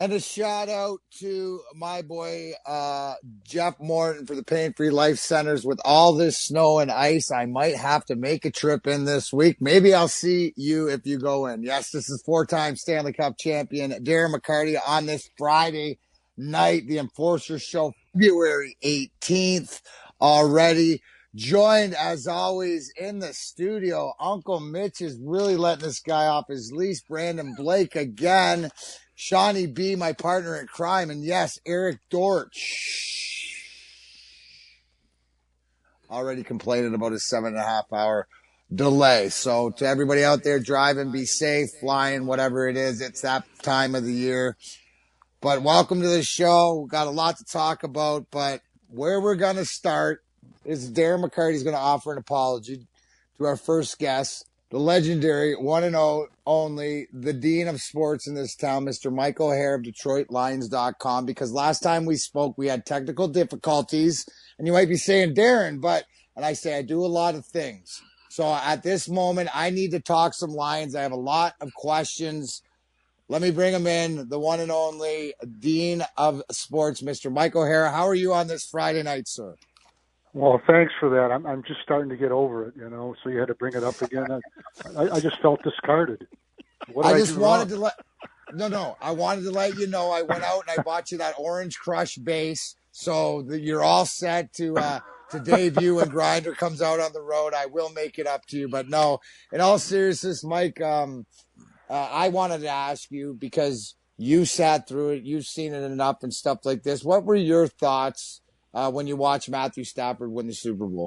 And a shout out to my boy, Jeff Morton for the Pain Free Life Centers. With all this snow and ice, I might have to make a trip in this week. Maybe I'll see you if you go in. Yes, this is 4-time Stanley Cup champion Darren McCarty on this Friday night, the Enforcer Show, February 18th already. Joined, as always, in the studio. Uncle Mitch is really letting this guy off his leash. Brandon Blake again. Shawnee B, my partner in crime. And yes, Eric Dortch. Already complaining about his 7.5 hour delay. So to everybody out there driving, be safe, flying, whatever it is. It's that time of the year. But welcome to the show. We've got a lot to talk about. But where we're going to start is Darren McCarty's going to offer an apology to our first guest, the legendary, one and only, the dean of sports in this town, Mr. Mike O'Hare of DetroitLions.com, because last time we spoke, we had technical difficulties, and you might be saying, Darren, and I say, I do a lot of things. So at this moment, I need to talk some Lions. I have a lot of questions. Let me bring him in, the one and only dean of sports, Mr. Mike O'Hare. How are you on this Friday night, sir? Well, thanks for that. I'm just starting to get over it, so you had to bring it up again. I just felt discarded. What did I just wanted to let I wanted to let you know I went out and I bought you that Orange Crush base so that you're all set to debut when Grinder comes out on the road. I will make it up to you. But no, in all seriousness, Mike, I wanted to ask you, because you sat through it, you've seen it enough and stuff like this. What were your thoughts when you watch Matthew Stafford win the Super Bowl?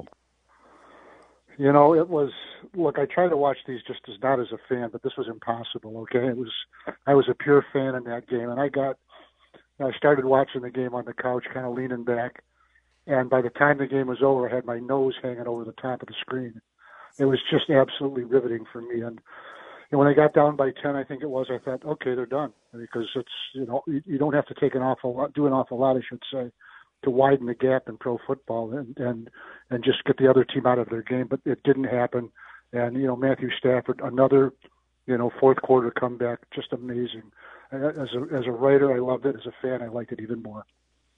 It was, look, I try to watch these just as not as a fan, but this was impossible, okay? I was a pure fan in that game, and I started watching the game on the couch, kind of leaning back, and by the time the game was over, I had my nose hanging over the top of the screen. It was just absolutely riveting for me, and when I got down by 10, I think it was, I thought, okay, they're done, because it's, you don't have to do an awful lot, I should say, to widen the gap in pro football and just get the other team out of their game. But it didn't happen. And, Matthew Stafford, another, fourth quarter comeback, just amazing. As a writer, I loved it. As a fan, I liked it even more.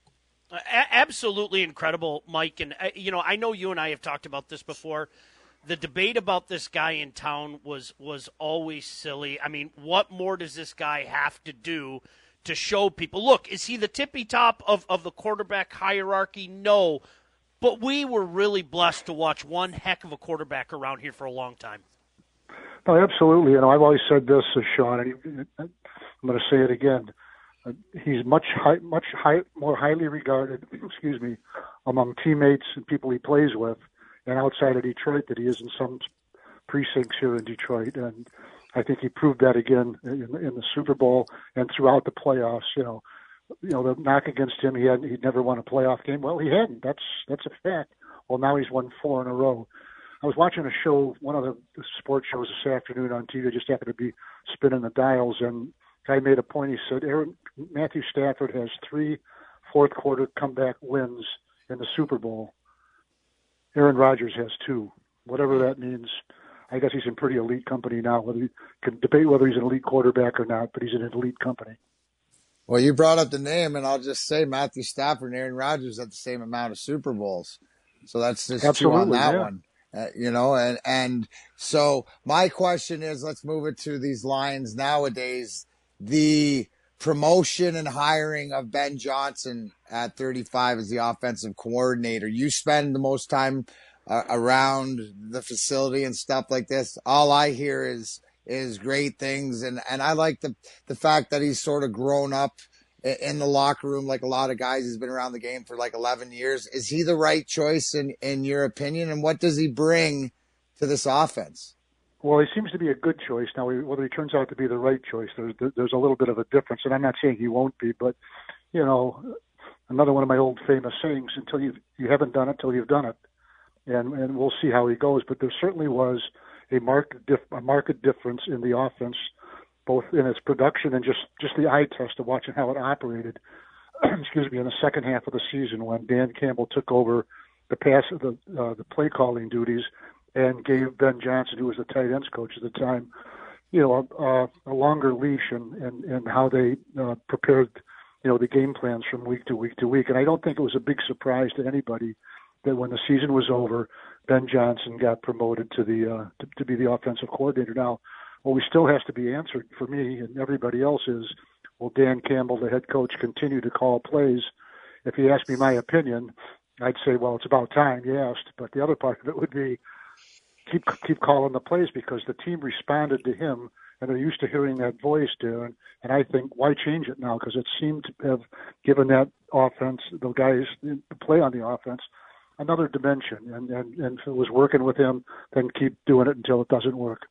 Absolutely incredible, Mike. And, I know you and I have talked about this before. The debate about this guy in town was always silly. I mean, what more does this guy have to do to show people, look, is he the tippy top of the quarterback hierarchy? No, but we were really blessed to watch one heck of a quarterback around here for a long time. No, absolutely. I've always said this, Sean, and I'm going to say it again. He's much more highly regarded, among teammates and people he plays with and outside of Detroit that he is in some precincts here in Detroit. And I think he proved that again in the Super Bowl and throughout the playoffs. The knock against him, he'd never won a playoff game. Well, he hadn't. That's a fact. Well, now he's won 4 in a row. I was watching a show, one of the sports shows this afternoon on TV. Just happened to be spinning the dials, and guy made a point. He said, Matthew Stafford has 3 fourth quarter comeback wins in the Super Bowl. Aaron Rodgers has 2. Whatever that means. I guess he's in pretty elite company now. Whether you can debate whether he's an elite quarterback or not, but he's in an elite company. Well, you brought up the name, and I'll just say Matthew Stafford and Aaron Rodgers had the same amount of Super Bowls. So that's just absolutely, 2 on that one. And so my question is, let's move it to these Lions nowadays. The promotion and hiring of Ben Johnson at 35 as the offensive coordinator. You spend the most time around the facility and stuff like this. All I hear is great things. And I like the fact that he's sort of grown up in the locker room like a lot of guys. He's been around the game for like 11 years. Is he the right choice in your opinion? And what does he bring to this offense? Well, he seems to be a good choice. Now, whether he turns out to be the right choice, there's a little bit of a difference. And I'm not saying he won't be, but, another one of my old famous sayings, until you haven't done it till you've done it. And we'll see how he goes. But there certainly was a marked difference in the offense, both in its production and just the eye test of watching how it operated. In the second half of the season when Dan Campbell took over the play calling duties and gave Ben Johnson, who was the tight ends coach at the time, a longer leash and how they prepared, the game plans from week to week to week. And I don't think it was a big surprise to anybody that when the season was over, Ben Johnson got promoted to to be the offensive coordinator. Now, what still has to be answered for me and everybody else is, will Dan Campbell, the head coach, continue to call plays? If you ask me my opinion, I'd say, well, it's about time you asked. But the other part of it would be keep calling the plays, because the team responded to him and they're used to hearing that voice, Darren. And I think, why change it now? Because it seemed to have given that offense, the guys the play on the offense, another dimension. And if it was working with him, then keep doing it until it doesn't work.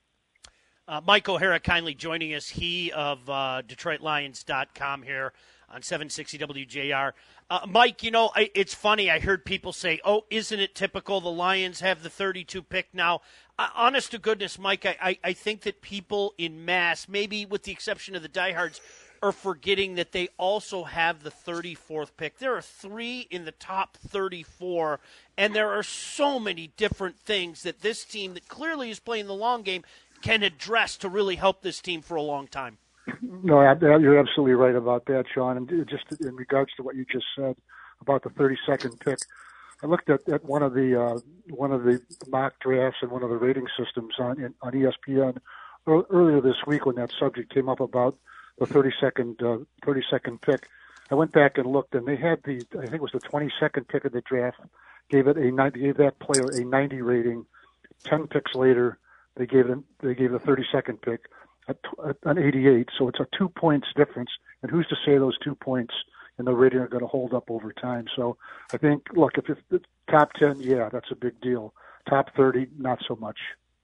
Mike O'Hara kindly joining us, he of DetroitLions.com here on 760 WJR. Mike, it's funny. I heard people say, oh, isn't it typical the Lions have the 32 pick now? Honest to goodness, Mike, I think that people in mass, maybe with the exception of the diehards, are forgetting that they also have the 34th pick. There are 3 in the top 34, and there are so many different things that this team that clearly is playing the long game can address to really help this team for a long time. No, you're absolutely right about that, Sean. And just in regards to what you just said about the 32nd pick, I looked at one of the mock drafts and one of the rating systems on ESPN earlier this week when that subject came up about the 32nd pick. I went back and looked, and they had I think it was the 22nd pick of the draft, gave that player a 90 rating. 10 picks later, they gave the 32nd pick an 88, so it's a 2 points difference. And who's to say those 2 points in the rating are going to hold up over time? So I think, look, if it's top 10, yeah, that's a big deal. Top 30, not so much.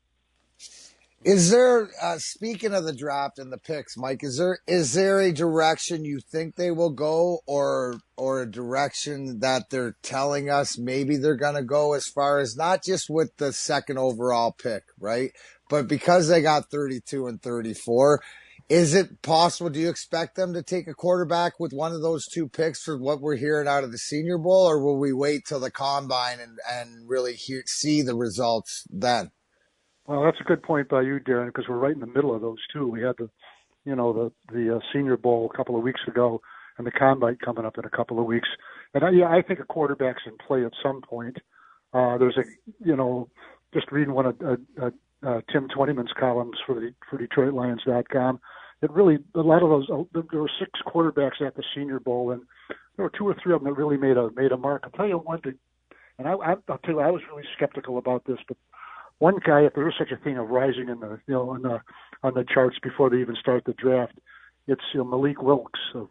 Is there, speaking of the draft and the picks, Mike, is there a direction you think they will go, or a direction that they're telling us maybe they're going to go, as far as not just with the second overall pick, right? But because they got 32 and 34, is it possible, do you expect them to take a quarterback with one of those 2 picks for what we're hearing out of the Senior Bowl, or will we wait till the Combine and really see the results then? Well, that's a good point by you, Darren, because we're right in the middle of those two. We had the Senior Bowl a couple of weeks ago, and the Combine coming up in a couple of weeks. And I think a quarterback's in play at some point. There's just reading one of Tim Twentyman's columns for DetroitLions.com. A lot of those, there were 6 quarterbacks at the Senior Bowl, and there were 2 or 3 of them that really made a mark. I'll tell you one thing, and I'll tell you, I was really skeptical about this, but one guy, if there is such a thing of rising in the on the charts before they even start the draft, it's Malik Willis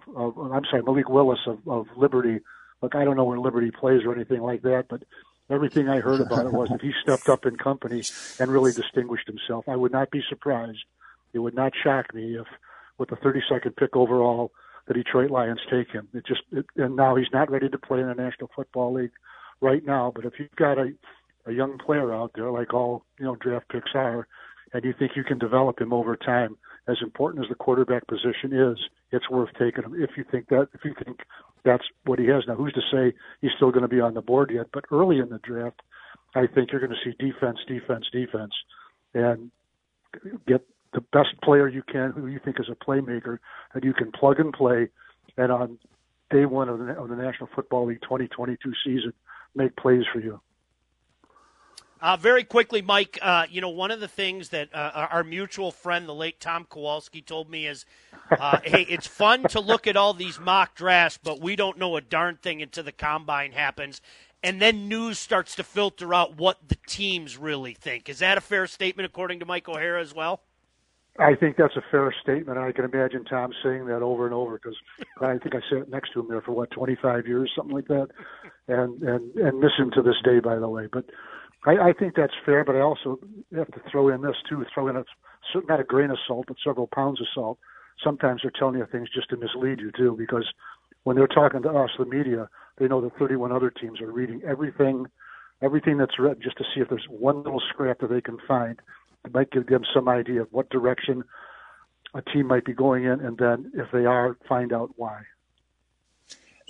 of Liberty. Look, I don't know where Liberty plays or anything like that, but everything I heard about it was that he stepped up in company and really distinguished himself. I would not be surprised. It would not shock me if, with the 32nd pick overall, the Detroit Lions take him. And now he's not ready to play in the National Football League right now. But if you've got a young player out there, like all draft picks are, and you think you can develop him over time, as important as the quarterback position is, it's worth taking him. If you think that's what he has now, who's to say he's still going to be on the board yet? But early in the draft, I think you're going to see defense, and get the best player you can, who you think is a playmaker, that you can plug and play, and on day one of the National Football League 2022 season, make plays for you. Very quickly, Mike, one of the things that our mutual friend, the late Tom Kowalski, told me is, hey, it's fun to look at all these mock drafts, but we don't know a darn thing until the Combine happens. And then news starts to filter out what the teams really think. Is that a fair statement, according to Mike O'Hara as well? I think that's a fair statement. I can imagine Tom saying that over and over, because I think I sat next to him there for, 25 years, something like that, and miss him to this day, by the way. But I think that's fair, but I also have to throw in this, too, not a grain of salt, but several pounds of salt. Sometimes they're telling you things just to mislead you, too, because when they're talking to us, the media, they know that 31 other teams are reading everything that's read, just to see if there's one little scrap that they can find. It might give them some idea of what direction a team might be going in, and then if they are, find out why.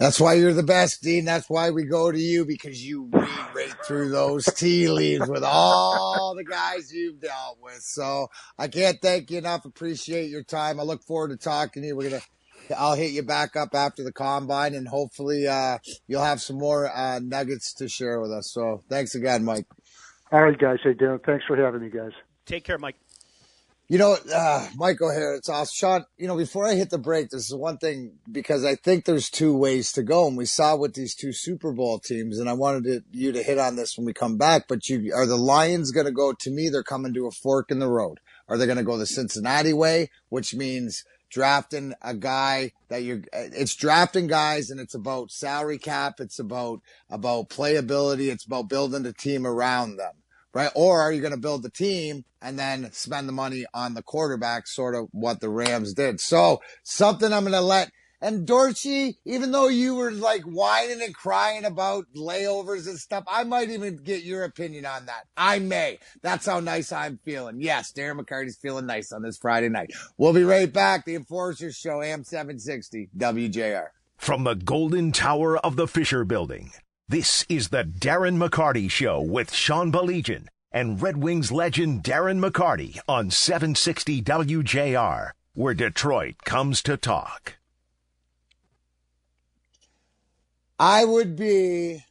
That's why you're the best, Dean. That's why we go to you, because you read right through those tea leaves with all the guys you've dealt with. So I can't thank you enough. Appreciate your time. I look forward to talking to you. I'll hit you back up after the combine, and hopefully you'll have some more nuggets to share with us. So thanks again, Mike. All right, guys. Hey, Darren, thanks for having me, guys. Take care, Mike. Mike O'Hara, it's awesome. Sean, before I hit the break, this is one thing, because I think there's two ways to go. And we saw with these two Super Bowl teams, and I wanted you to hit on this when we come back. But are the Lions going to go, to me, they're coming to a fork in the road. Are they going to go the Cincinnati way, which means drafting a guy it's drafting guys, and it's about salary cap. It's about playability. It's about building a team around them. Right? Or are you going to build the team and then spend the money on the quarterback, sort of what the Rams did? So something I'm going to and Dorsey, even though you were like whining and crying about layovers and stuff, I might even get your opinion on that. I may. That's how nice I'm feeling. Yes, Darren McCarty's feeling nice on this Friday night. We'll be right back. The Enforcers Show, AM 760, WJR. From the Golden Tower of the Fisher Building, this is the Darren McCarty Show with Sean Baligian and Red Wings legend Darren McCarty on 760 WJR, where Detroit comes to talk. I would be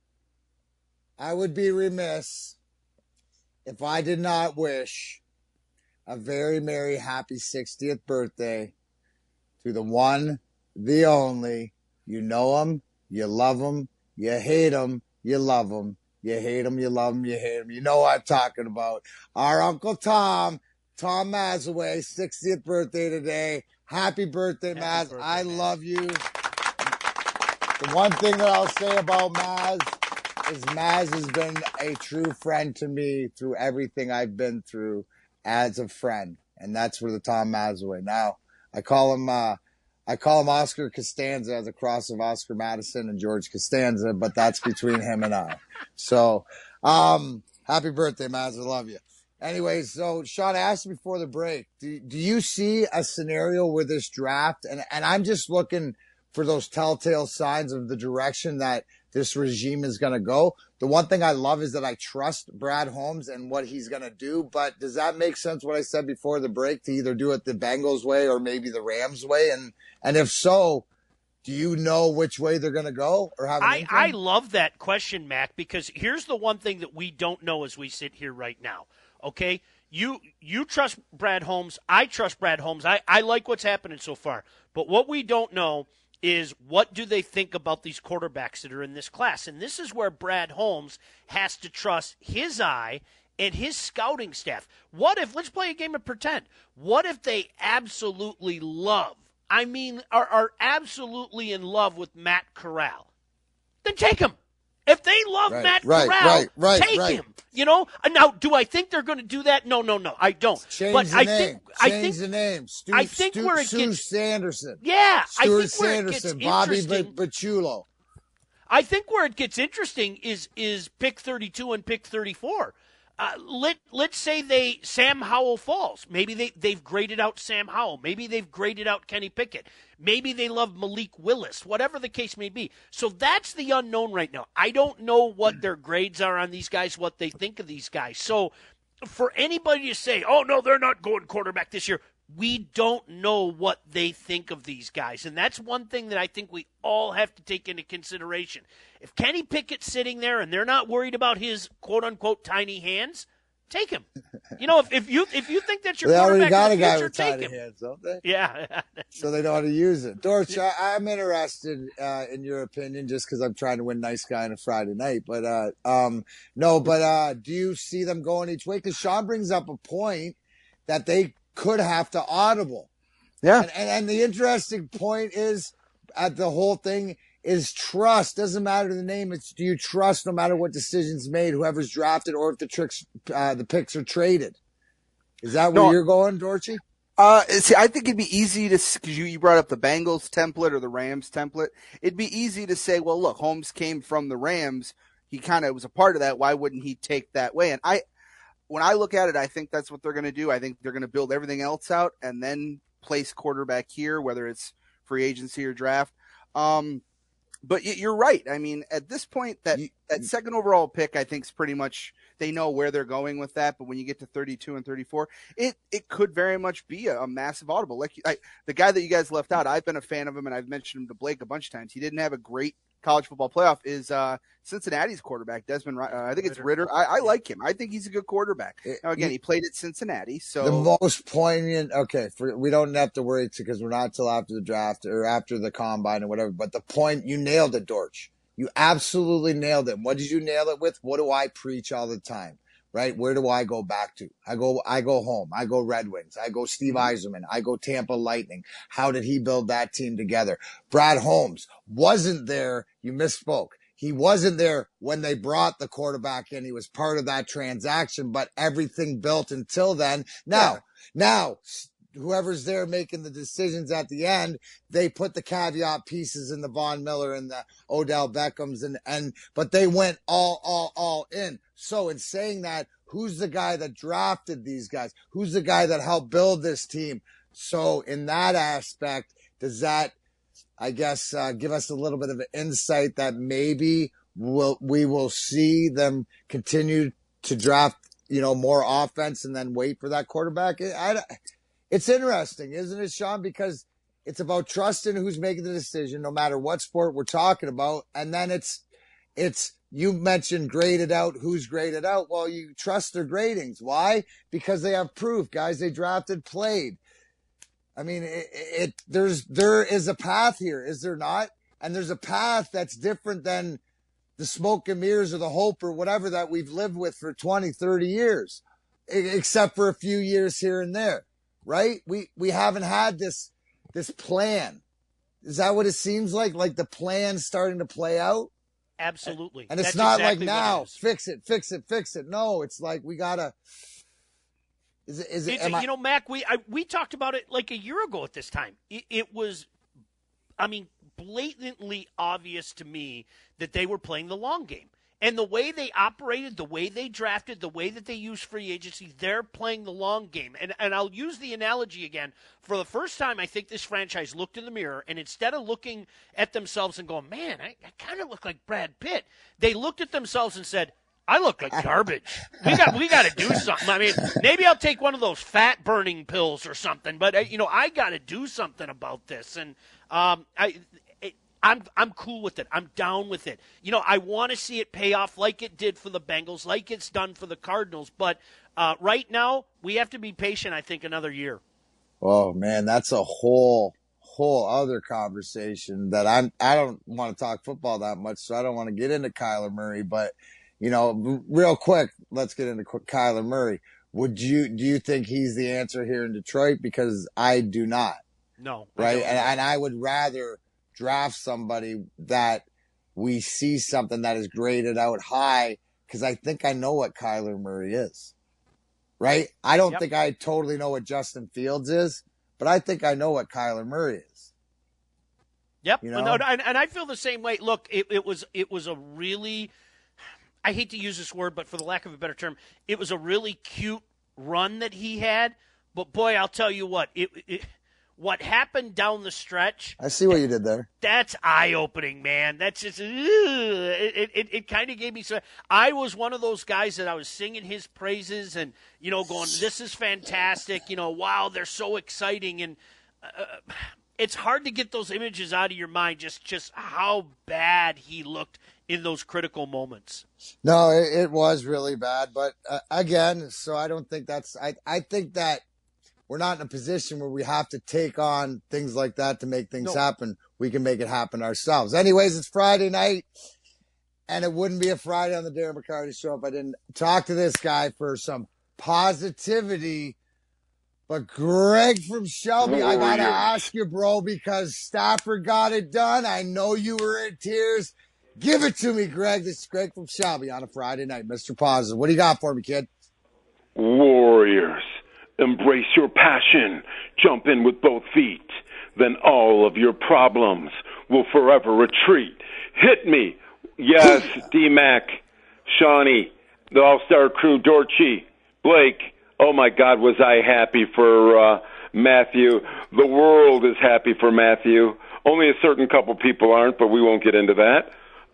remiss if I did not wish a very merry, happy 60th birthday to the one, the only. You know him, you love him, you hate him, you love him. You hate him, you love him, you hate him. You know what I'm talking about. Our Uncle Tom Mazaway, 60th birthday today. Happy birthday, Maz. I love you. The one thing that I'll say about Maz is Maz has been a true friend to me through everything I've been through as a friend. And that's for the Tom Mazaway. Now, I call him Oscar Costanza, as a cross of Oscar Madison and George Costanza, but that's between him and I. So, happy birthday, Maz. I love you. Anyways, so Sean, I asked you before the break, do you see a scenario with this draft? And I'm just looking for those telltale signs of the direction that this regime is going to go. The one thing I love is that I trust Brad Holmes and what he's going to do. But does that make sense, what I said before the break, to either do it the Bengals way or maybe the Rams way? And if so, do you know which way they're going to go, or have an inkling? I love that question, Mac, because here's the one thing that we don't know as we sit here right now. Okay? You trust Brad Holmes. I trust Brad Holmes. I like what's happening so far. But what we don't know is what do they think about these quarterbacks that are in this class? And this is where Brad Holmes has to trust his eye and his scouting staff. What if, let's play a game of pretend, what if they absolutely love, are absolutely in love with Matt Corral? Then take him. If they love Matt Corral, take him. You know? Now, do I think they're going to do that? No, I don't. Change the name. Stu Sanderson. Yeah. Stuart Sanderson. Bobby Bachulo. I think where it gets interesting is pick 32 and pick 34. Let's say Sam Howell falls. Maybe they've graded out Sam Howell. Maybe they've graded out Kenny Pickett. Maybe they love Malik Willis, whatever the case may be. So that's the unknown right now. I don't know what their grades are on these guys, what they think of these guys. So for anybody to say, oh, no, they're not going quarterback this year, we don't know what they think of these guys. And that's one thing that I think we all have to take into consideration. If Kenny Pickett's sitting there and they're not worried about his quote-unquote tiny hands, take him. You know, if you think that's your quarterback, they already got a guy future, with tiny hands, don't they? Yeah. So they know how to use it. Dorch, I'm interested in your opinion, just because I'm trying to win nice guy on a Friday night. But do you see them going each way? Because Sean brings up a point that they could have to audible. Yeah. And the interesting point is the whole thing is trust. Doesn't matter the name. It's, do you trust no matter what decision's made, whoever's drafted, or if the picks are traded? Is that where you're going, Dorchy? See, I think it'd be easy to, because you brought up the Bengals template or the Rams template. It'd be easy to say, well, look, Holmes came from the Rams. He kind of was a part of that. Why wouldn't he take that way? And when I look at it, I think that's what they're going to do. I think they're going to build everything else out and then place quarterback here, whether it's free agency or draft. But you're right. I mean, at this point, that second overall pick, I think, is pretty much they know where they're going with that. But when you get to 32 and 34, it could very much be a massive audible. Like the guy that you guys left out, I've been a fan of him, and I've mentioned him to Blake a bunch of times. He didn't have a great college football playoff. Is Cincinnati's quarterback, Desmond? I think it's Ritter. I like him. I think he's a good quarterback. Now, again, he played at Cincinnati. So the most poignant. Okay, we don't have to worry because we're not till after the draft or after the combine or whatever. But the point, you nailed it, Dortch. You absolutely nailed it. What did you nail it with? What do I preach all the time? Right? Where do I go back to? I go home. I go Red Wings. I go Steve Yzerman. I go Tampa Lightning. How did he build that team together? Brad Holmes wasn't there. You misspoke. He wasn't there when they brought the quarterback in. He was part of that transaction, but everything built until then. Now, whoever's there making the decisions at the end, they put the caveat pieces in the Von Miller and the Odell Beckhams but they went all in. So in saying that, who's the guy that drafted these guys? Who's the guy that helped build this team? So in that aspect, does that, I guess, give us a little bit of an insight that maybe we will see them continue to draft, more offense and then wait for that quarterback? It's interesting, isn't it, Sean? Because it's about trusting who's making the decision, no matter what sport we're talking about. And then it's you mentioned graded out. Who's graded out? Well, you trust their gradings. Why? Because they have proof. Guys they drafted played. I mean, there is a path here, is there not? And there's a path that's different than the smoke and mirrors or the hope or whatever that we've lived with for 20, 30 years, except for a few years here and there, right? We haven't had this plan. Is that what it seems like? Like the plan's starting to play out? Absolutely. And it's that's not exactly like now, fix it. No, it's like we gotta. Is it? Mac, we talked about it like a year ago at this time. It was, blatantly obvious to me that they were playing the long game. And the way they operated, the way they drafted, the way that they used free agency, they're playing the long game. And I'll use the analogy again. For the first time, I think this franchise looked in the mirror, and instead of looking at themselves and going, man, I kind of look like Brad Pitt, they looked at themselves and said, I look like garbage. We got to do something. I mean, maybe I'll take one of those fat burning pills or something, but I got to do something about this. And I'm cool with it. I'm down with it. I want to see it pay off like it did for the Bengals, like it's done for the Cardinals. But right now, we have to be patient, I think, another year. Oh, man, that's a whole other conversation that I don't want to talk football that much, so I don't want to get into Kyler Murray. But, real quick, let's get into Kyler Murray. Do you think he's the answer here in Detroit? Because I do not. No. Right? And I would rather draft somebody that we see something that is graded out high, because I think I know what Kyler Murray is, right? I don't think I totally know what Justin Fields is, but I think I know what Kyler Murray is. Yep. And I feel the same way. Look, it was a really, I hate to use this word, but for the lack of a better term, it was a really cute run that he had. But boy, I'll tell you what, what happened down the stretch. I see what you did there. That's eye-opening, man. That's just, it kind of gave me some. I was one of those guys that I was singing his praises and, going, this is fantastic. Wow, they're so exciting. And it's hard to get those images out of your mind, just how bad he looked in those critical moments. No, it was really bad. But again, so I don't think that's, I think that we're not in a position where we have to take on things like that to make things happen. We can make it happen ourselves. Anyways, it's Friday night, and it wouldn't be a Friday on the Darren McCarty Show if I didn't talk to this guy for some positivity. But Greg from Shelby, I got to ask you, bro, because Stafford got it done. I know you were in tears. Give it to me, Greg. This is Greg from Shelby on a Friday night. Mr. Positive. What do you got for me, kid? Warriors. Embrace your passion. Jump in with both feet. Then all of your problems will forever retreat. Hit me. Yes, D-Mac, Shawnee, the All-Star Crew, Dorchy, Blake. Oh, my God, was I happy for Matthew. The world is happy for Matthew. Only a certain couple people aren't, but we won't get into that.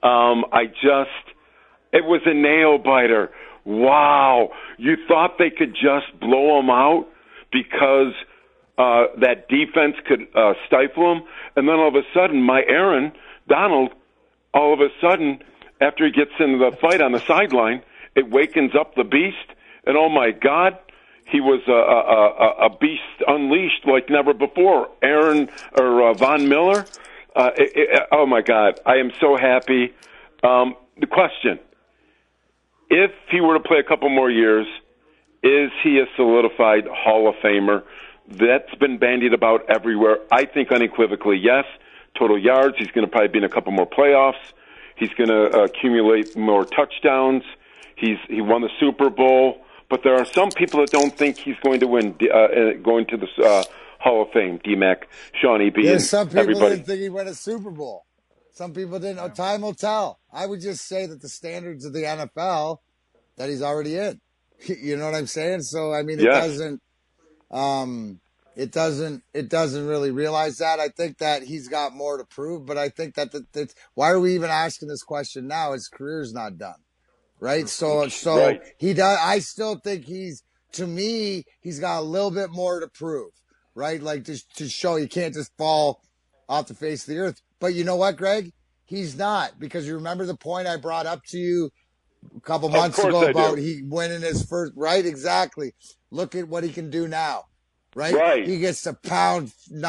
It was a nail biter. Wow. You thought they could just blow them out because that defense could stifle them, and then all of a sudden, my Aaron Donald, all of a sudden, after he gets into the fight on the sideline, it wakens up the beast, and oh my God, he was a beast unleashed like never before. Von Miller. Oh my God, I am so happy. The question: if he were to play a couple more years, is he a solidified Hall of Famer? That's been bandied about everywhere. I think unequivocally yes. Total yards, he's going to probably be in a couple more playoffs. He's going to accumulate more touchdowns. He won the Super Bowl. But there are some people that don't think he's going to win, going to the Hall of Fame, D-Mac, Shawnee B, and some people everybody. didn't think he'd win a Super Bowl. Some people didn't. Time will tell. I would just say that the standards of the NFL, that he's already in. You know what I'm saying? So, I mean, it doesn't really realize that. I think that he's got more to prove, but I think that why are we even asking this question now? His career's not done, right? So Right. he does. I still think he's got a little bit more to prove, right? Like to show he can't just fall off the face of the earth. But you know what, Greg? He's not, because you remember the point I brought up to you a couple months ago about he winning his first, right? Exactly. Look at what he can do now. Right? He gets to pound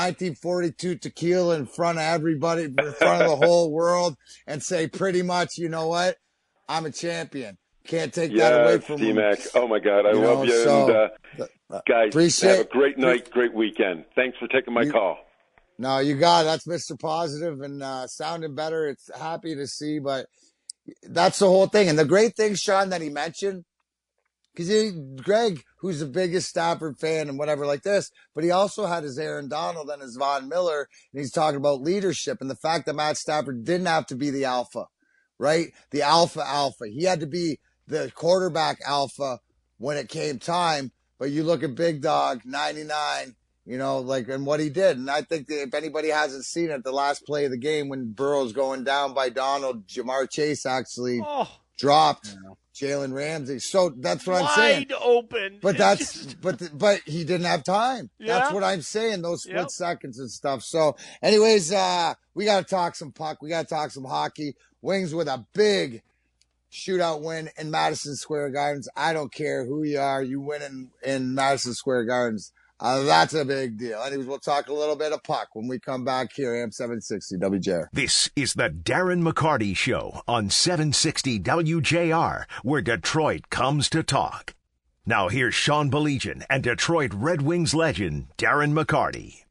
1942 tequila in front of everybody, in front of the whole world, and say pretty much, you know what? I'm a champion. Can't take that away from him. D-Mac. Oh, my God. I love you. So, and guys, have a great night, great weekend. Thanks for taking my call. No, you got it. That's Mr. Positive and sounding better. It's happy to see, but that's the whole thing. And the great thing, Sean, that he mentioned, because Greg, who's the biggest Stafford fan and whatever like this, but he also had his Aaron Donald and his Von Miller, and he's talking about leadership and the fact that Matt Stafford didn't have to be the alpha, right? The alpha. He had to be the quarterback alpha when it came time. But you look at Big Dog, 99, and what he did. And I think that if anybody hasn't seen it, the last play of the game when Burrow's going down by Donald, Jamar Chase actually dropped Jalen Ramsey. So that's what I'm saying. Wide open. But but he didn't have time. Yeah. That's what I'm saying. Those split seconds and stuff. So anyways, we got to talk some puck. We got to talk some hockey. Wings with a big shootout win in Madison Square Gardens. I don't care who you are. You win in Madison Square Gardens. That's a big deal. Anyways, we'll talk a little bit of puck when we come back here. AM 760 WJR. This is the Darren McCarty Show on 760 WJR, where Detroit comes to talk. Now here's Sean Baligian and Detroit Red Wings legend Darren McCarty.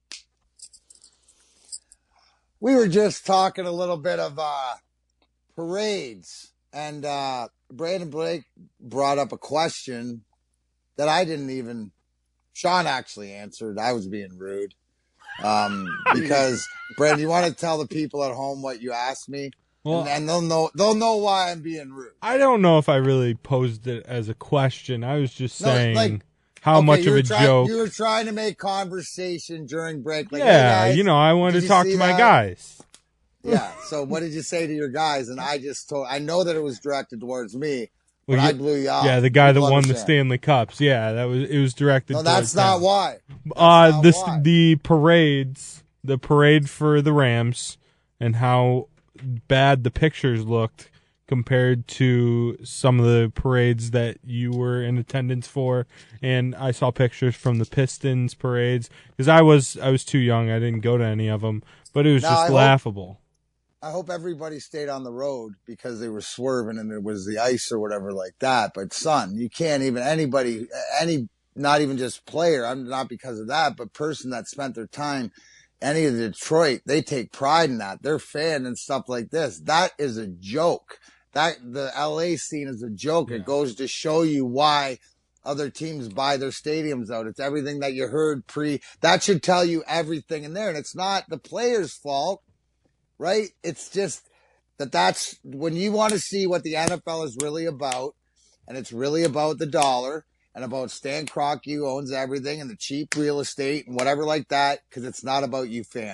We were just talking a little bit of parades, and Brandon Blake brought up a question that I didn't even... Sean actually answered. I was being rude. Because, Brandon, you want to tell the people at home what you asked me? Well, and they'll know why I'm being rude. I don't know if I really posed it as a question. I was just saying how much of a joke. You were trying to make conversation during break. Like, yeah, hey guys, I wanted to talk to my guys. Yeah, so what did you say to your guys? And I know that it was directed towards me. But I blew you off. Yeah, the guy that won the Stanley Cups. Yeah, it was directed. No, that's not why. The parades, the parade for the Rams, and how bad the pictures looked compared to some of the parades that you were in attendance for. And I saw pictures from the Pistons parades because I was too young. I didn't go to any of them, but it was laughable. I hope everybody stayed on the road because they were swerving and it was the ice or whatever like that. But son, you can't even not even just player. I'm not because of that, but person that spent their time, any of Detroit, they take pride in that. They're fan and stuff like this. That is a joke. That the LA scene is a joke. Yeah. It goes to show you why other teams buy their stadiums out. It's everything that you heard that should tell you everything in there. And it's not the players' fault. Right? It's just that's when you want to see what the NFL is really about, and it's really about the dollar and about Stan Kroenke, who owns everything, and the cheap real estate and whatever like that, because it's not about you fans.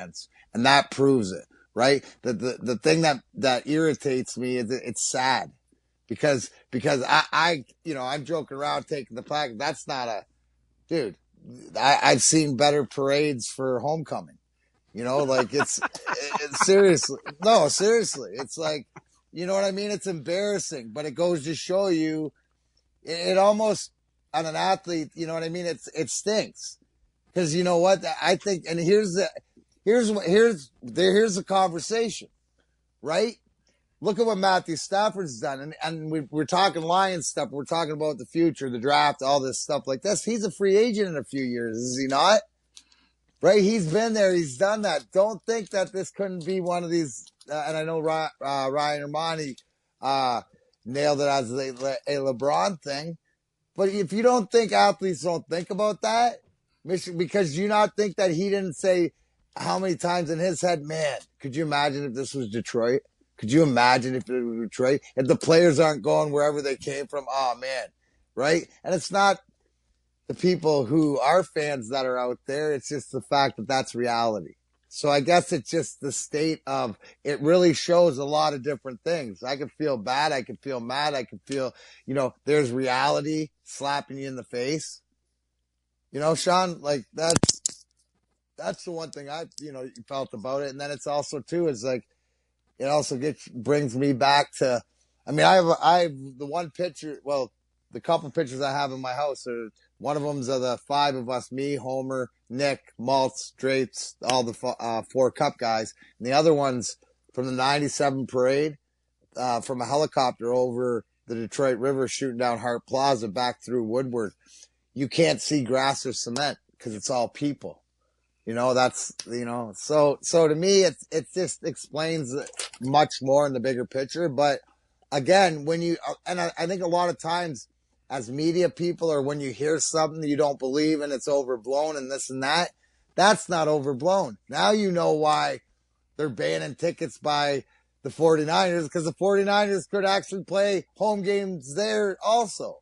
And that proves it, right? The thing that irritates me is it's sad because I I'm joking around taking the flag. That's not dude. I've seen better parades for homecoming. Like it's seriously. No, seriously. It's like, you know what I mean? It's embarrassing, but it goes to show you it almost on an athlete, you know what I mean? It stinks. Cause you know what? I think, and here's the conversation, right? Look at what Matthew Stafford's done. And we're talking Lions stuff. We're talking about the future, the draft, all this stuff like this. He's a free agent in a few years, is he not? Right? He's been there. He's done that. Don't think that this couldn't be one of these. And I know Ryan Armani nailed it as a LeBron thing. But if you don't think athletes don't think about that, because you not think that he didn't say how many times in his head, man, could you imagine if this was Detroit? Could you imagine if it was Detroit? If the players aren't going wherever they came from, oh, man, right? And it's not the people who are fans that are out there. It's just the fact that that's reality. So I guess it's just the state of it really shows a lot of different things. I can feel bad. I can feel mad. I can feel, there's reality slapping you in the face. Sean, like that's the one thing I, felt about it. And then it's also too, is like, it also brings me back to, I mean, I have the one picture, well, the couple pictures I have in my house are, one of them's of the five of us, me, Homer, Nick, Maltz, Drapes, all the 4 Cup guys. And the other one's from the 97 parade, from a helicopter over the Detroit River shooting down Hart Plaza back through Woodward. You can't see grass or cement because it's all people. That's, so to me, it just explains much more in the bigger picture. But again, I think a lot of times as media people, or when you hear something you don't believe and it's overblown and this and that, that's not overblown. Now you know why they're banning tickets by the 49ers, because the 49ers could actually play home games there also.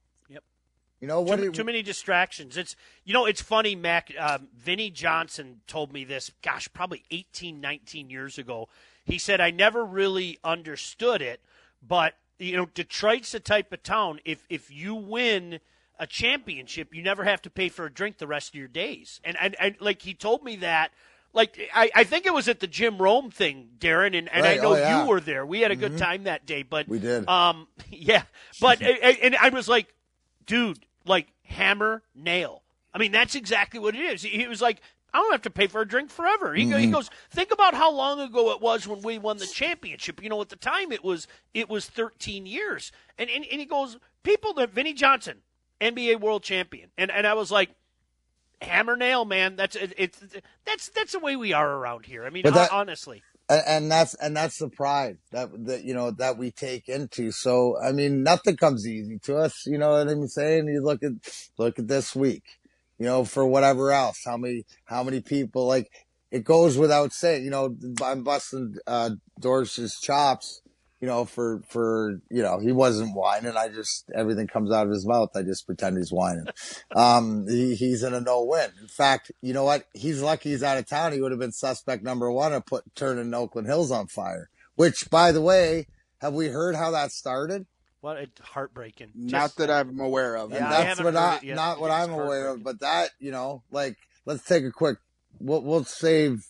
Too many distractions. It's funny, Mac. Vinny Johnson told me this, probably 18, 19 years ago. He said, I never really understood it, but, Detroit's the type of town, if you win a championship, you never have to pay for a drink the rest of your days. And like, he told me that, like, I think it was at the Jim Rome thing, Darren, and right. I know you were there. We had a good time that day, but we did. Yeah, but and I was like, dude, like hammer, nail. I mean, that's exactly what it is. He was like, I don't have to pay for a drink forever. He goes, think about how long ago it was when we won the championship. At the time it was 13 years. And he goes, Vinny Johnson, NBA world champion. And I was like, hammer, nail, man. That's the way we are around here. I mean, honestly. And that's the pride that we take into. So, I mean, nothing comes easy to us. You know what I'm saying? You look at this week, for whatever else, how many people, like, it goes without saying, I'm busting, Dorsch's chops, for he wasn't whining. Everything comes out of his mouth. I just pretend he's whining. He's in a no-win. In fact, you know what? He's lucky he's out of town. He would have been suspect number 1 of turning Oakland Hills on fire, which, by the way, have we heard how that started? What a heartbreaking. Not that I'm aware of. And that's not what I'm aware of, but that, let's take a quick, we'll save.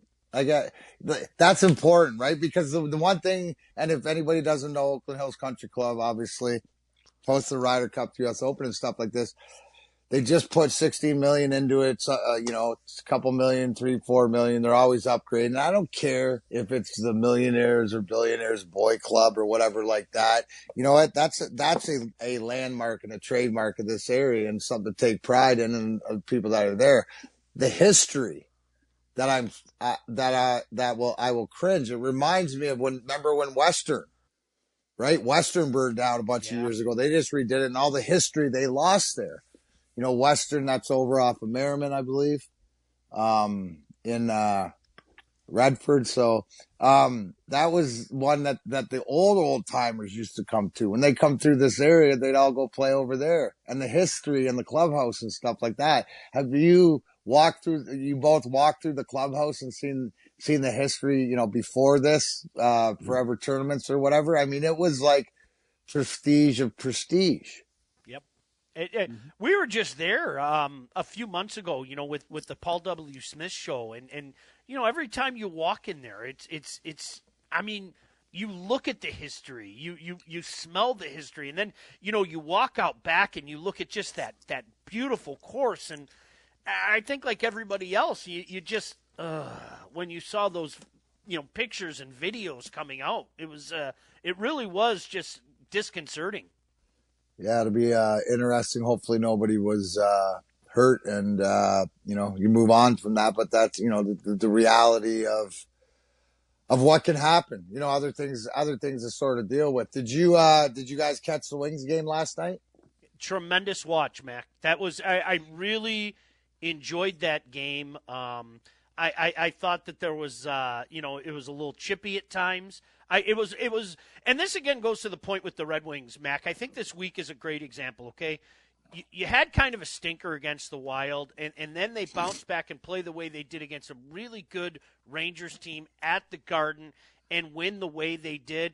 That's important, right? Because the one thing, and if anybody doesn't know, Oakland Hills Country Club, obviously, hosts the Ryder Cup, US Open and stuff like this. They just put $16 million into it. So, it's a couple million, $3-4 million. They're always upgrading. I don't care if it's the Millionaires or Billionaires Boy Club or whatever like that. You know what? That's a landmark and a trademark of this area and something to take pride in, and of people that are there. The history that I will cringe. It reminds me of remember when Western, right? Western burned down a bunch of years ago. They just redid it, and all the history they lost there. Western, that's over off of Merriman, I believe, in Redford. So that was one that the old timers used to come to. When they come through this area, they'd all go play over there. And the history and the clubhouse and stuff like that. Have you both walked through the clubhouse and seen seen the history, before this, forever tournaments or whatever. I mean, it was like prestige of prestige. We were just there a few months ago, with the Paul W. Smith show, and every time you walk in there, it's. I mean, you look at the history, you smell the history, and then you walk out back and you look at just that beautiful course, and I think like everybody else, you just when you saw those pictures and videos coming out, it really was just disconcerting. Yeah, it'll be interesting. Hopefully nobody was hurt and, you move on from that. But that's, the reality of what can happen. Other things to sort of deal with. Did you guys catch the Wings game last night? Tremendous watch, Mac. That was I really enjoyed that game. I thought that there was, it was a little chippy at times. It was, and this again goes to the point with the Red Wings, Mac. I think this week is a great example. Okay, you had kind of a stinker against the Wild, and then they bounced back and play the way they did against a really good Rangers team at the Garden and win the way they did.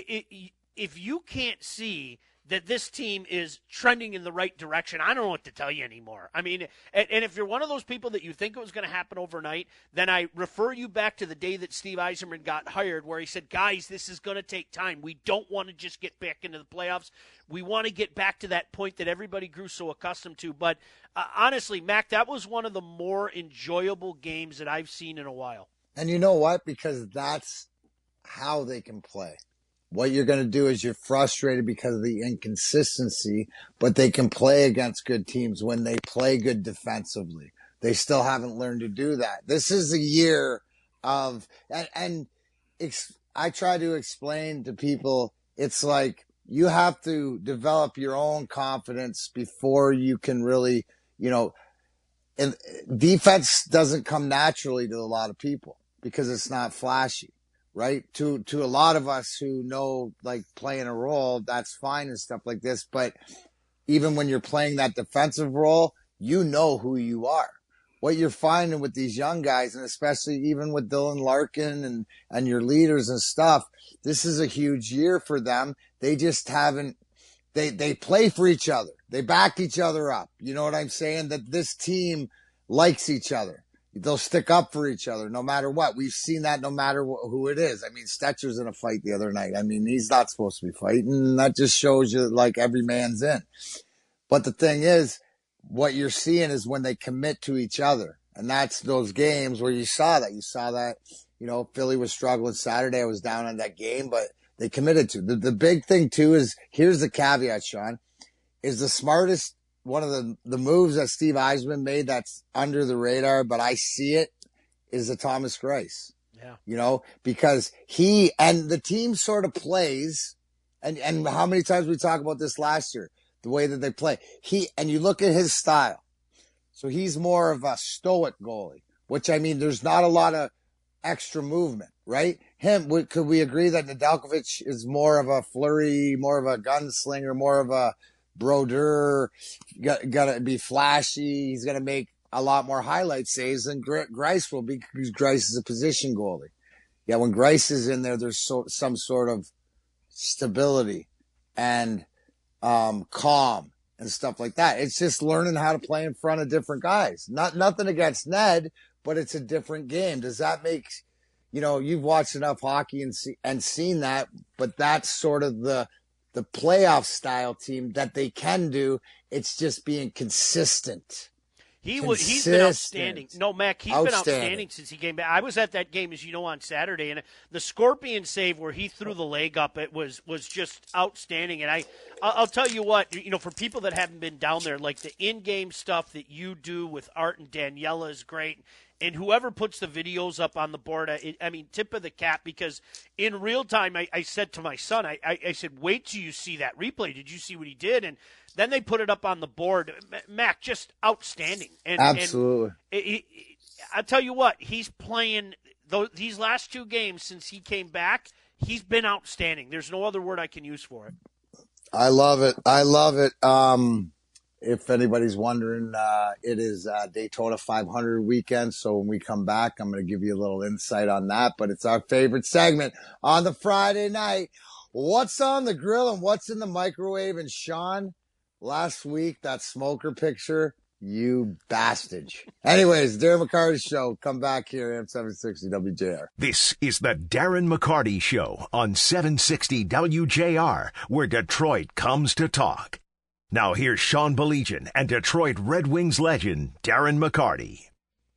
If you can't see that this team is trending in the right direction, I don't know what to tell you anymore. I mean, and if you're one of those people that you think it was going to happen overnight, then I refer you back to the day that Steve Yzerman got hired, where he said, guys, this is going to take time. We don't want to just get back into the playoffs. We want to get back to that point that everybody grew so accustomed to. But honestly, Mac, that was one of the more enjoyable games that I've seen in a while. And you know what? Because that's how they can play. What you're going to do is you're frustrated because of the inconsistency, but they can play against good teams when they play good defensively. They still haven't learned to do that. This is a year of, and I try to explain to people, it's like you have to develop your own confidence before you can really, and defense doesn't come naturally to a lot of people because it's not flashy. Right? To a lot of us who know, like, playing a role, that's fine and stuff like this. But even when you're playing that defensive role, you know who you are. What you're finding with these young guys, and especially even with Dylan Larkin and your leaders and stuff, this is a huge year for them. They just haven't, they play for each other. They back each other up. You know what I'm saying? That this team likes each other. They'll stick up for each other no matter what. We've seen that no matter who it is. I mean, Stetcher's in a fight the other night. I mean, he's not supposed to be fighting. That just shows you, like, every man's in. But the thing is, what you're seeing is when they commit to each other. And that's those games where you saw that. You saw that, Philly was struggling Saturday. I was down on that game, but they committed to. The big thing, too, is here's the caveat, Sean, is the smartest. One of the moves that Steve Yzerman made that's under the radar, but I see it, is the Thomas Greiss. Yeah. Because he and the team sort of plays, and how many times we talked about this last year, the way that they play. And you look at his style. So he's more of a stoic goalie, which, I mean, there's not a lot of extra movement, right? Could we agree that Nedeljkovic is more of a flurry, more of a gunslinger, more of a Brodeur, gonna be flashy. He's gonna make a lot more highlight saves than Greiss will be, because Greiss is a position goalie. Yeah, when Greiss is in there, there's some sort of stability and calm and stuff like that. It's just learning how to play in front of different guys. Nothing against Ned, but it's a different game. Does that make you've watched enough hockey and seen that? But that's sort of the playoff style team that they can do. It's just being consistent. He's been outstanding. No, Mac, he's been outstanding since he came back. I was at that game, as you know, on Saturday, and the Scorpion save where he threw the leg up, it was just outstanding. And I'll tell you what, for people that haven't been down there, like the in-game stuff that you do with Art and Daniela is great. And whoever puts the videos up on the board, tip of the cap, because in real time, I said to my son, I said, wait till you see that replay. Did you see what he did? And then they put it up on the board. Mac, just outstanding. Absolutely. And I'll tell you what, he's playing these last two games since he came back. He's been outstanding. There's no other word I can use for it. I love it. if anybody's wondering, it is Daytona 500 weekend. So when we come back, I'm going to give you a little insight on that. But it's our favorite segment on the Friday night. What's on the grill and what's in the microwave? And Sean, last week, that smoker picture, you bastard. Anyways, Darren McCarty Show. Come back here, AM 760 WJR. This is the Darren McCarty Show on 760 WJR, where Detroit comes to talk. Now here's Sean Baligian and Detroit Red Wings legend, Darren McCarty.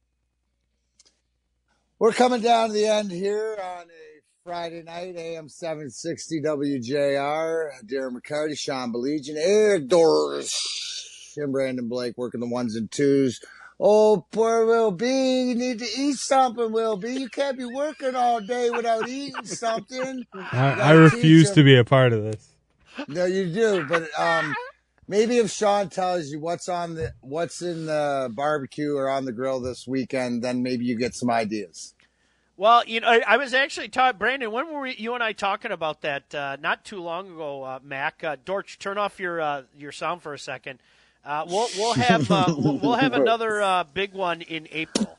We're coming down to the end here on a Friday night, AM 760 WJR. Darren McCarty, Sean Baligian, Eric Doors, and Brandon Blake working the ones and twos. Oh, poor Will B. You need to eat something, Will B. You can't be working all day without eating something. I refuse to be a part of this. No, you do, but maybe if Sean tells you what's in the barbecue or on the grill this weekend, then maybe you get some ideas. Well, I was actually talking, Brandon, when were you and I talking about that? Not too long ago, Mac. Dorch, turn off your sound for a second. We'll have another big one in April.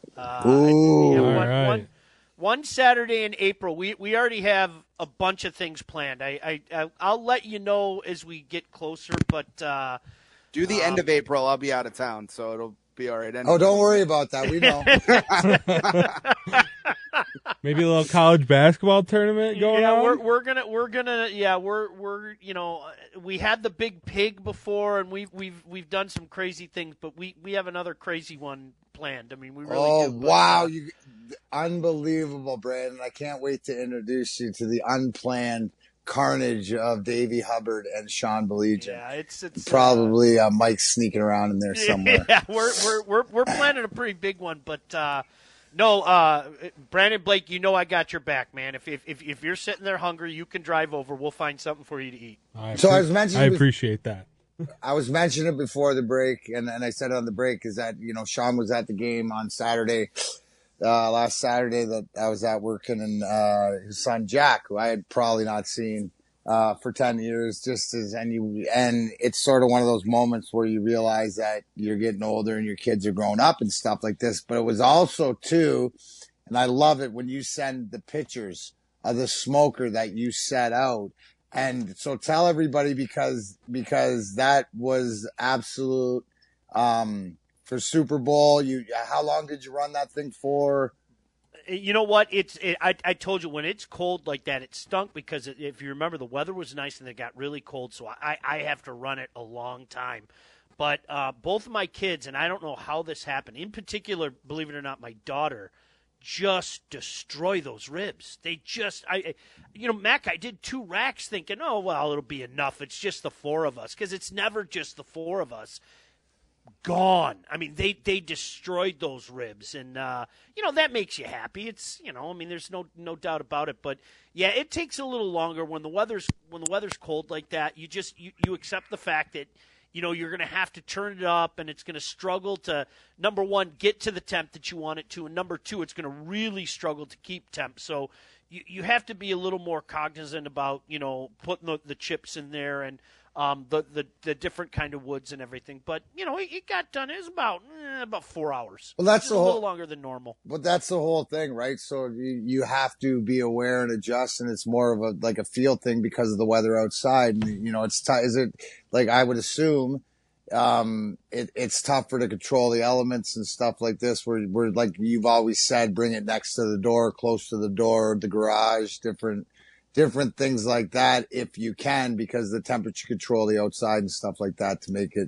One Saturday in April. We already have a bunch of things planned. I'll let you know as we get closer, but do the end of April. I'll be out of town, so it'll be all right. Oh, don't worry about that. We know. Maybe a little college basketball tournament going on. We had the big pig before, and we've done some crazy things, but we have another crazy one planned. I mean, we really do. Wow, unbelievable, Brandon! I can't wait to introduce you to the unplanned carnage of Davey Hubbard and Sean Baligian. Yeah, it's probably Mike sneaking around in there somewhere. Yeah, we're planning a pretty big one, but. No, Brandon Blake, I got your back, man. If you're sitting there hungry, you can drive over. We'll find something for you to eat. I appreciate that. I was mentioning it before the break, and I said it on the break, is that, Sean was at the game on Saturday, last Saturday that I was at working, and his son Jack, who I had probably not seen for 10 years, and it's sort of one of those moments where you realize that you're getting older and your kids are growing up and stuff like this. But it was also too, and I love it when you send the pictures of the smoker that you set out. And so tell everybody, because that was absolute, for Super Bowl. How long did you run that thing for? You know what? I told you, when it's cold like that, it stunk, because if you remember, the weather was nice and it got really cold, so I have to run it a long time. But both of my kids, and I don't know how this happened, in particular, believe it or not, my daughter, just destroy those ribs. They just, Mac, I did 2 racks thinking, oh, well, it'll be enough. It's just the 4 of us, because it's never just the 4 of us. Gone. I mean, they destroyed those ribs, and that makes you happy. It's there's no doubt about it. But yeah, it takes a little longer when the weather's cold like that. You accept the fact that you're going to have to turn it up, and it's going to struggle to, number one, get to the temp that you want it to, and number two, it's going to really struggle to keep temp. So you have to be a little more cognizant about putting the chips in there and the different kind of woods and everything. But it got done. It was about 4 hours. Well, that's a little longer than normal. But that's the whole thing, right? So you have to be aware and adjust, and it's more of a field thing because of the weather outside. And it's is it like, I would assume it's tougher to control the elements and stuff like this, where like you've always said, bring it next to the door, close to the door, the garage, different things like that, if you can, because the temperature control the outside and stuff like that to make it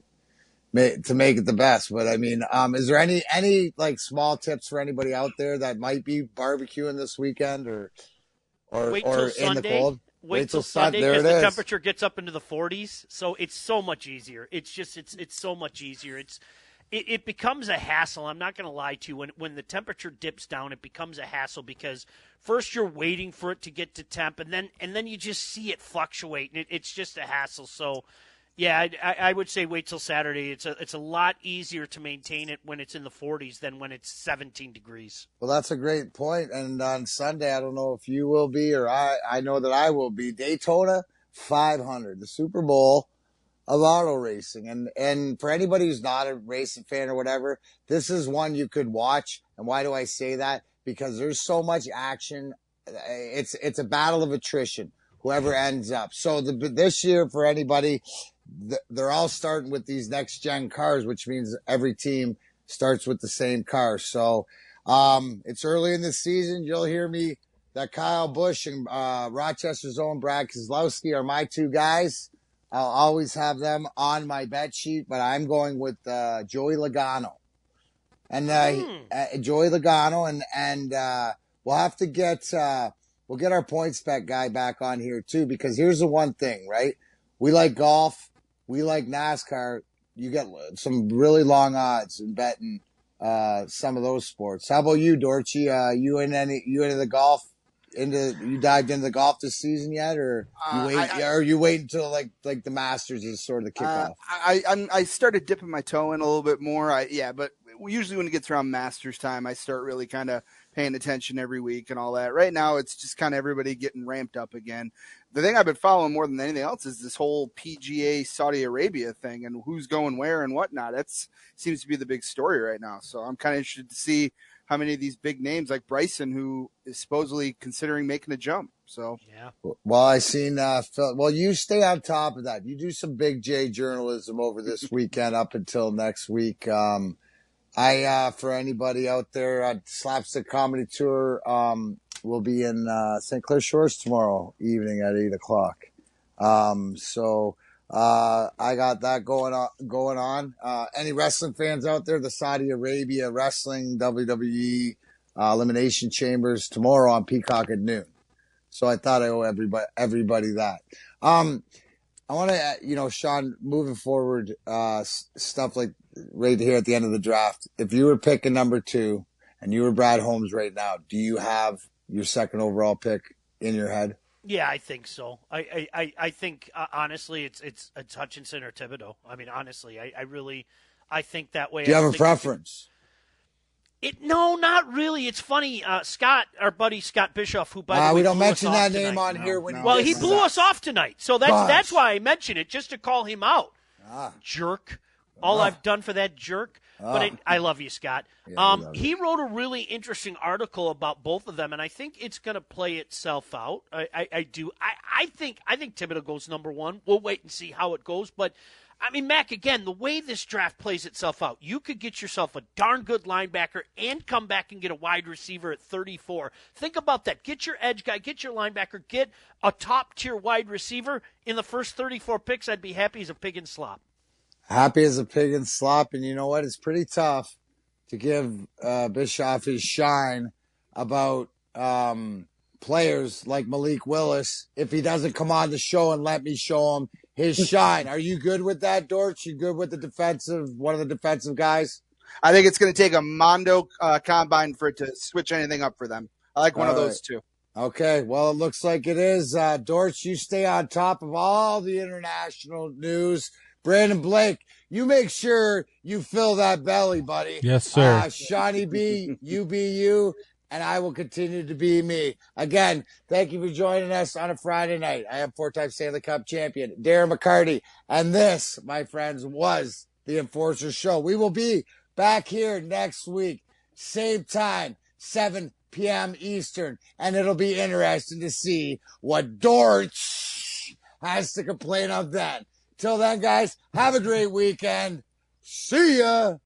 the best. But I mean, is there any like small tips for anybody out there that might be barbecuing this weekend or in the cold? Wait till Sunday, because the temperature gets up into the 40s, so it's so much easier. It's so much easier. It becomes a hassle. I'm not going to lie to you. When the temperature dips down, it becomes a hassle, because first you're waiting for it to get to temp, and then you just see it fluctuate, and it's just a hassle. So, yeah, I would say wait till Saturday. It's a lot easier to maintain it when it's in the 40s than when it's 17 degrees. Well, that's a great point. And on Sunday, I don't know if you will be, or I know that I will be, Daytona 500, the Super Bowl. of auto racing. And for anybody who's not a racing fan or whatever, this is one you could watch. And why do I say that? Because there's so much action. It's a battle of attrition, whoever ends up. So this year, for anybody, they're all starting with these next gen cars, which means every team starts with the same car. So it's early in the season. You'll hear me that Kyle Busch and Rochester's own Brad Keselowski are my two guys. I'll always have them on my bet sheet, but I'm going with Joey Logano. And Joey Logano, and we'll have to get we'll get our points bet guy back on here too, because here's the one thing, right? We like golf, we like NASCAR. You get some really long odds in betting some of those sports. How about you, Dortchy? You into the golf? You dived into the golf this season yet, or you wait until like the Masters is sort of the kickoff? I started dipping my toe in a little bit more. But usually when it gets around Masters time, I start really kind of paying attention every week and all that. Right now, it's just kind of everybody getting ramped up again. The thing I've been following more than anything else is this whole PGA Saudi Arabia thing and who's going where and whatnot. That seems to be the big story right now. So I'm kind of interested to see how many of these big names like Bryson, who is supposedly considering making a jump. So yeah. Well, I seen Phil. Well, you stay on top of that. You do some Big J journalism over this weekend up until next week. For anybody out there, Slapstick Comedy Tour will be in St. Clair Shores tomorrow evening at 8:00. So I got that going on. Any wrestling fans out there? The Saudi Arabia Wrestling WWE Elimination Chambers tomorrow on Peacock at noon. So I thought I owe everybody that. I want to, Sean, moving forward, stuff like right here at the end of the draft. If you were picking number 2 and you were Brad Holmes right now, do you have your second overall pick in your head? Yeah, I think so. I think honestly, it's Hutchinson or Thibodeau. I mean, honestly, I think that way. Do you have a preference? No, not really. It's funny. Scott, our buddy Scott Bischoff, who by the way, we don't mention that name on here. Well, he blew us off tonight, so that's why I mention it, just to call him out. Jerk. All I've done for that jerk. But I love you, Scott. Yeah, he wrote a really interesting article about both of them, and I think it's going to play itself out. I do. I think Thibodeau goes number 1. We'll wait and see how it goes. But, I mean, Mac, again, the way this draft plays itself out, you could get yourself a darn good linebacker and come back and get a wide receiver at 34. Think about that. Get your edge guy, get your linebacker, get a top-tier wide receiver. In the first 34 picks, I'd be happy as a pig in slop. Happy as a pig in slop, and you know what? It's pretty tough to give Bischoff his shine about players like Malik Willis if he doesn't come on the show and let me show him his shine. Are you good with that, Dortch? You good with one of the defensive guys? I think it's going to take a Mondo combine for it to switch anything up for them. I like one of those two. Okay, well, it looks like it is. Dortch, you stay on top of all the international news. Brandon Blake, you make sure you fill that belly, buddy. Yes, sir. Shawnee B, you be you, and I will continue to be me. Again, thank you for joining us on a Friday night. I am 4-time Stanley Cup champion, Darren McCarty, and this, my friends, was the Enforcer Show. We will be back here next week, same time, 7 p.m. Eastern, and it'll be interesting to see what Dortch has to complain of then. Till then, guys, have a great weekend. See ya.